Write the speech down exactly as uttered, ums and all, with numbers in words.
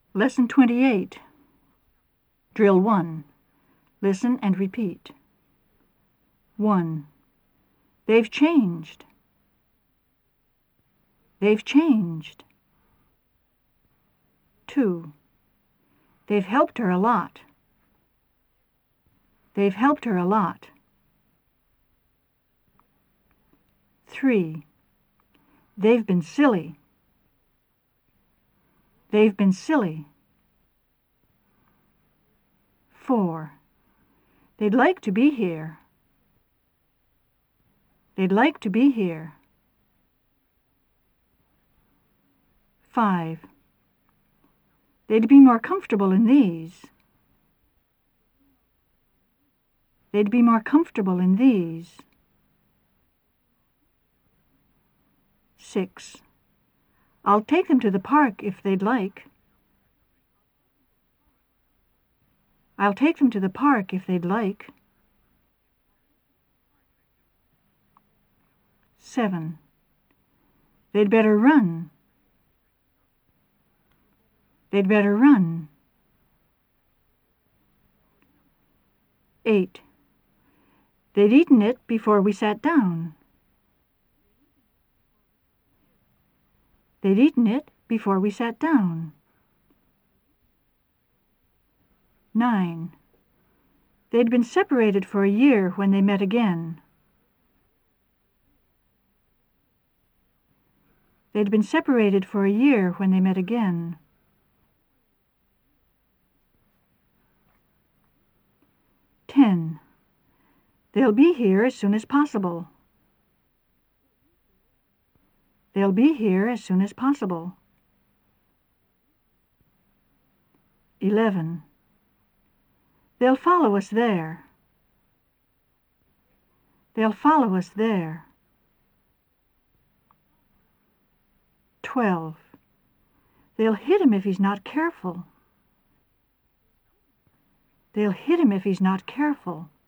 Lesson twenty-eight. Drill one. Listen and repeat. one. They've changed. They've changed. two. They've helped her a lot. They've helped her a lot. three. They've been silly. They've been silly. four. They'd like to be here. They'd like to be here. five. They'd be more comfortable in these. They'd be more comfortable in these. six. I'll take them to the park if they'd like. I'll take them to the park if they'd like. seven. They'd better run. They'd better run. eight. They'd eaten it before we sat down. They'd eaten it before we sat down. nine. They'd been separated for a year when they met again. They'd been separated for a year when they met again. ten. They'll be here as soon as possible. They'll be here as soon as possible. eleven. They'll follow us there. They'll follow us there. twelve. They'll hit him if he's not careful. They'll hit him if he's not careful.